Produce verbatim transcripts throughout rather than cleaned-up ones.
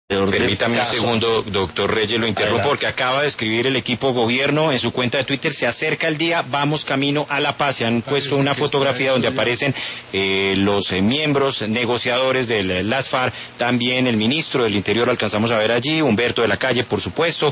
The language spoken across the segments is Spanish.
Permítame un segundo, doctor Reyes, lo interrumpo Adelante. porque acaba de escribir el equipo gobierno en su cuenta de Twitter: se acerca el día, vamos camino a la paz. Se han puesto una fotografía donde aparecen eh, los eh, miembros negociadores de las FARC, también el ministro del Interior lo alcanzamos a ver allí, Humberto de la Calle, por supuesto,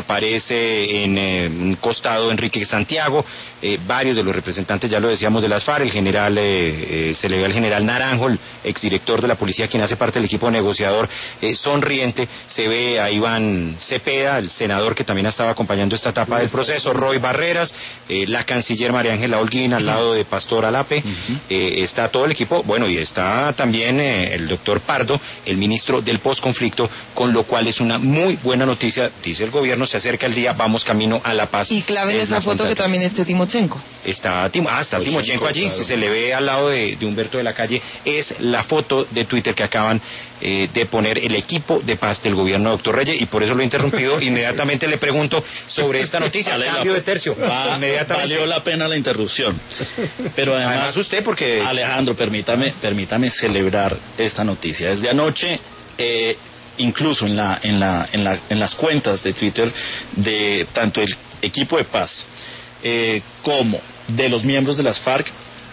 aparece en eh, un costado Enrique Santiago, eh, varios de los representantes, ya lo decíamos, de las FARC, el general, eh, eh, se le ve al general Naranjo, el exdirector de la policía, quien hace parte del equipo negociador, eh, sonriente. Se ve a Iván Cepeda, el senador que también estaba acompañando esta etapa del proceso, Roy Barreras, eh, la canciller María Ángela Holguín al lado de Pastor Alape, uh-huh. eh, está todo el equipo, bueno, y está también eh, el doctor Pardo, el ministro del posconflicto, con lo cual es una muy buena noticia, dice el gobierno, se acerca el día, vamos camino a la paz. Y clave en esa foto que también esté Timochenko. Está, Tim, ah, está Timochenko allí, claro. Si se le ve al lado de, de Humberto de la Calle, es la foto de Twitter que acaban eh, de poner el equipo de paz del gobierno, doctor Reyes, y por eso lo he interrumpido. Inmediatamente le pregunto sobre esta noticia. Vale, cambio de tercio. Va, inmediatamente. Valió la pena la interrupción. Pero además, además usted, porque... Alejandro, permítame, permítame celebrar esta noticia. Desde anoche, eh, incluso en la, en la, en la, en las cuentas de Twitter de tanto el equipo de paz eh, como de los miembros de las FARC,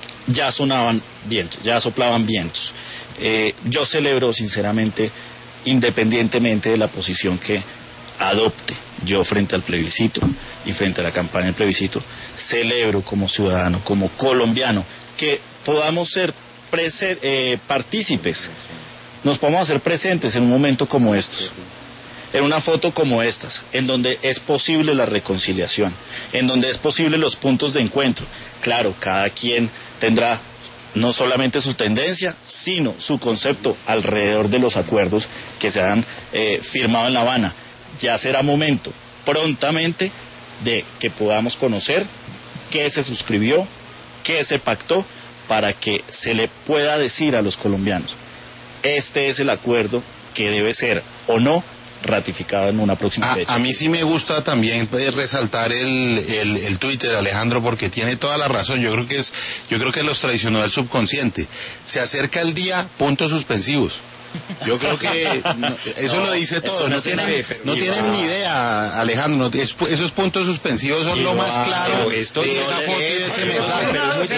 ya sonaban vientos, ya soplaban vientos. Eh, yo celebro sinceramente, independientemente de la posición que adopte yo frente al plebiscito y frente a la campaña del plebiscito, celebro como ciudadano, como colombiano, que podamos ser prese- eh, partícipes, nos podamos hacer presentes en un momento como estos, en una foto como estas, en donde es posible la reconciliación, en donde es posible los puntos de encuentro. Claro, cada quien tendrá no solamente su tendencia, sino su concepto alrededor de los acuerdos que se han eh, firmado en La Habana. Ya será momento, prontamente, de que podamos conocer qué se suscribió, qué se pactó, para que se le pueda decir a los colombianos: este es el acuerdo que debe ser o no ratificado en una próxima a, fecha. A mí sí me gusta también pues, resaltar el, el, el Twitter, Alejandro, porque tiene toda la razón. Yo creo que es, yo creo que los traicionó el subconsciente. Se acerca el día, puntos suspensivos. Yo creo que no, eso no, lo dice todo. No, no tienen, fe, no tienen ni idea, Alejandro. No, es, esos puntos suspensivos son Iba, lo más claro de esa foto y de ese mensaje.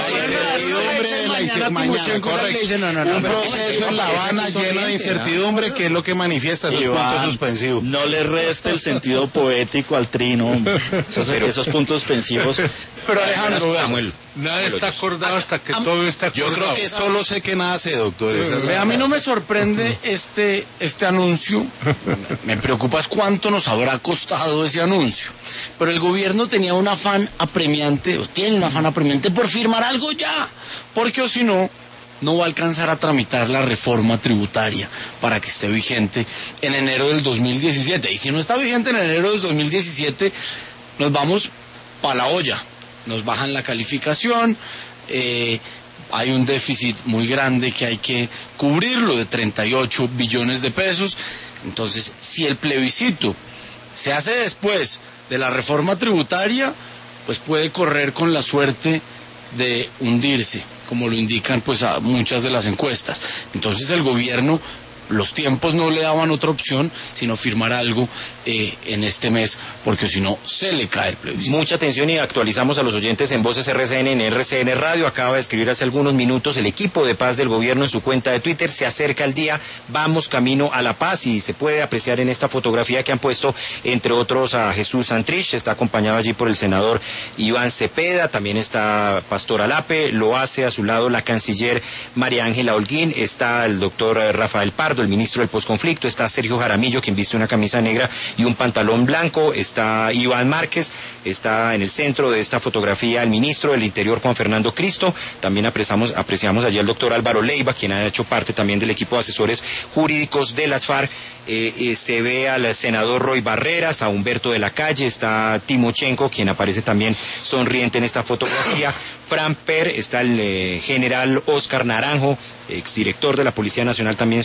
Un proceso en La Habana lleno de incertidumbre, que es lo que manifiesta esos Iván, puntos suspensivos. No le reste el sentido poético al trino. Esos, esos puntos suspensivos. Pero Alejandro, Samuel, nada está acordado hasta que todo está acordado. Yo creo que solo sé que nace, doctor. A mí no me sorprende este este anuncio. Me preocupa es cuánto nos habrá costado ese anuncio. Pero el gobierno tenía un afán apremiante, o tiene un afán apremiante por firmar algo ya, porque o si no, no va a alcanzar a tramitar la reforma tributaria para que esté vigente en enero del dos mil diecisiete. Y si no está vigente en enero del dos mil diecisiete, nos vamos para la olla. Nos bajan la calificación, eh, hay un déficit muy grande que hay que cubrirlo de treinta y ocho billones de pesos. Entonces, si el plebiscito se hace después de la reforma tributaria, pues puede correr con la suerte de hundirse, como lo indican pues a muchas de las encuestas. Entonces el gobierno, los tiempos no le daban otra opción sino firmar algo eh, en este mes, porque si no se le cae el plebiscito. Mucha atención, y actualizamos a los oyentes en Voces R C N, en R C N Radio. Acaba de escribir hace algunos minutos el equipo de paz del gobierno en su cuenta de Twitter: se acerca el día, vamos camino a la paz. Y se puede apreciar en esta fotografía que han puesto, entre otros, a Jesús Santrich, está acompañado allí por el senador Iván Cepeda, también está Pastor Alape, lo hace a su lado la canciller María Ángela Holguín, está el doctor Rafael Pardo, el ministro del posconflicto, está Sergio Jaramillo, quien viste una camisa negra y un pantalón blanco, está Iván Márquez, está en el centro de esta fotografía el ministro del Interior, Juan Fernando Cristo, también apreciamos, apreciamos allí al doctor Álvaro Leiva, quien ha hecho parte también del equipo de asesores jurídicos de las FARC. Eh, eh, se ve al senador Roy Barreras, a Humberto de la Calle, está Timochenko, quien aparece también sonriente en esta fotografía, Fran Per, está el eh, general Oscar Naranjo, exdirector de la Policía Nacional, también sonriente.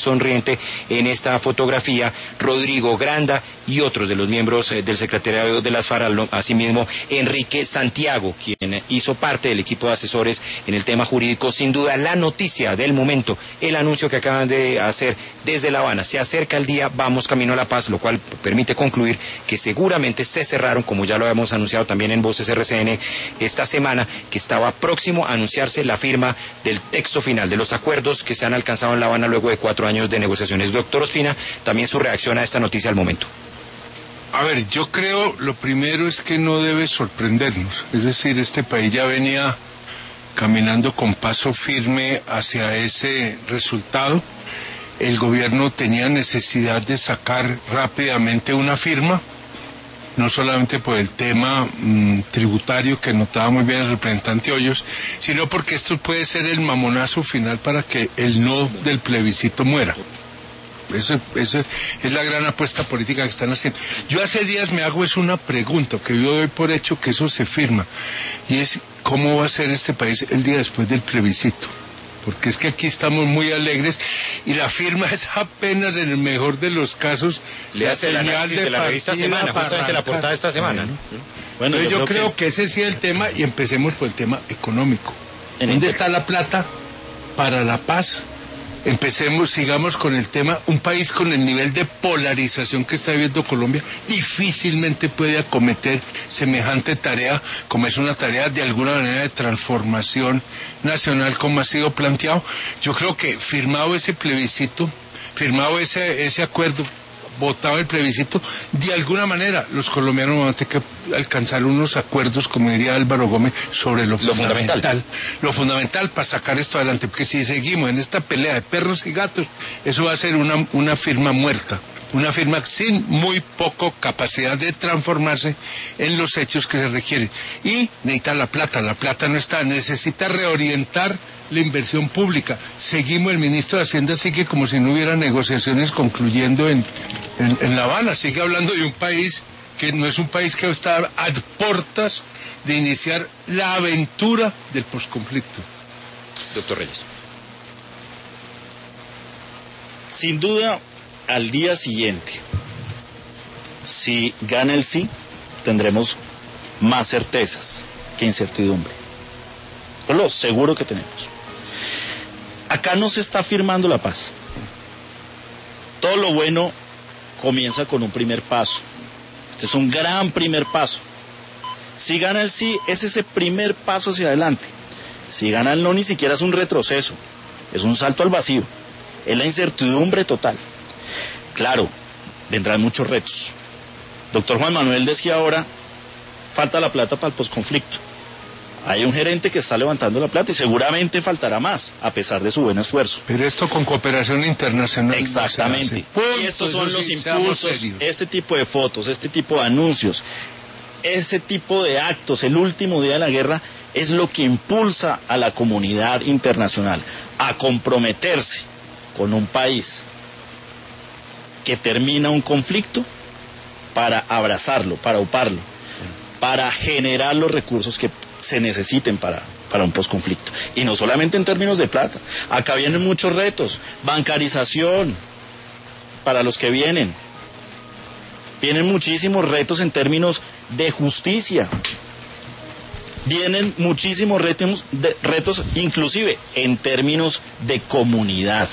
presente en esta fotografía Rodrigo Granda y otros de los miembros eh, del secretariado de las FARC, asimismo Enrique Santiago, quien hizo parte del equipo de asesores en el tema jurídico. Sin duda la noticia del momento, el anuncio que acaban de hacer desde La Habana. Se acerca el día, vamos camino a la paz, lo cual permite concluir que seguramente se cerraron, como ya lo habíamos anunciado también en Voces R C N esta semana, que estaba próximo a anunciarse la firma del texto final de los acuerdos que se han alcanzado en La Habana luego de cuatro años de negociaciones. Doctor Ospina, también su reacción a esta noticia al momento. A ver, yo creo, lo primero es que no debe sorprendernos, es decir, este país ya venía caminando con paso firme hacia ese resultado. El gobierno tenía necesidad de sacar rápidamente una firma, no solamente por el tema mmm, tributario que notaba muy bien el representante Hoyos, sino porque esto puede ser el mamonazo final para que el no del plebiscito muera. Eso, eso es la gran apuesta política que están haciendo. Yo hace días me hago es una pregunta, que yo doy por hecho que eso se firma, y es cómo va a ser este país el día después del plebiscito. Porque es que aquí estamos muy alegres y la firma es apenas, en el mejor de los casos, le hace el análisis de, de la revista Semana, justamente la portada de esta semana, ¿no? Bueno, entonces yo, yo creo, creo que... que ese sí es el tema, y empecemos por el tema económico. ¿Dónde está la plata para la paz? Empecemos, sigamos con el tema. Un país con el nivel de polarización que está viviendo Colombia difícilmente puede acometer semejante tarea, como es una tarea de alguna manera de transformación nacional, como ha sido planteado. Yo creo que firmado ese plebiscito, firmado ese, ese acuerdo, votado el plebiscito, de alguna manera los colombianos van a tener que alcanzar unos acuerdos, como diría Álvaro Gómez, sobre lo, lo fundamental, fundamental, lo fundamental para sacar esto adelante, porque si seguimos en esta pelea de perros y gatos, eso va a ser una, una firma muerta, una firma sin muy poco capacidad de transformarse en los hechos que se requieren. Y necesita la plata, la plata no está, necesita reorientar la inversión pública. Seguimos, el ministro de Hacienda sigue como si no hubiera negociaciones concluyendo en, en, en La Habana, sigue hablando de un país que no es un país que está a puertas de iniciar la aventura del posconflicto. Doctor Reyes. Sin duda, al día siguiente, si gana el sí, tendremos más certezas que incertidumbre. Es lo seguro que tenemos. Acá no se está firmando la paz. Todo lo bueno comienza con un primer paso. Este es un gran primer paso. Si gana el sí, es ese primer paso hacia adelante. Si gana el no, ni siquiera es un retroceso. Es un salto al vacío. Es la incertidumbre total. Claro, vendrán muchos retos. Doctor Juan Manuel decía ahora, falta la plata para el posconflicto. Hay un gerente que está levantando la plata y seguramente faltará más, a pesar de su buen esfuerzo. Pero esto con cooperación internacional. Exactamente. Y estos son los impulsos, este tipo de fotos, este tipo de anuncios, ese tipo de actos, el último día de la guerra, es lo que impulsa a la comunidad internacional a comprometerse con un país que termina un conflicto para abrazarlo, para auparlo, para generar los recursos que se necesiten para, para un posconflicto. Y no solamente en términos de plata. Acá vienen muchos retos. Bancarización para los que vienen. Vienen muchísimos retos en términos de justicia. Vienen muchísimos retos, de, retos inclusive en términos de comunidad.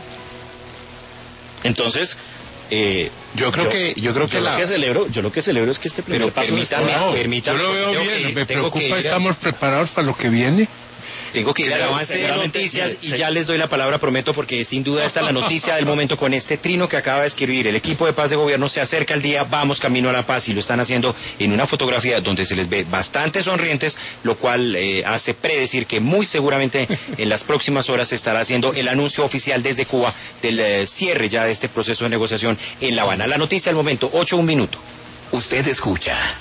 Entonces, Eh, yo creo yo, que yo creo yo que, lo la... que celebro yo lo que celebro es que este primer pero paso permítame, no, permítame, yo lo veo tengo bien, que, me tengo preocupa, que estamos a... preparados para lo que viene. Tengo que ir al avance de noticias y ya les doy la palabra, prometo, porque sin duda esta es la noticia del momento con este trino que acaba de escribir. El equipo de paz de gobierno se acerca al día, vamos camino a la paz, y lo están haciendo en una fotografía donde se les ve bastante sonrientes, lo cual eh, hace predecir que muy seguramente en las próximas horas se estará haciendo el anuncio oficial desde Cuba del eh, cierre ya de este proceso de negociación en La Habana. La noticia del momento, ocho un minuto. Usted escucha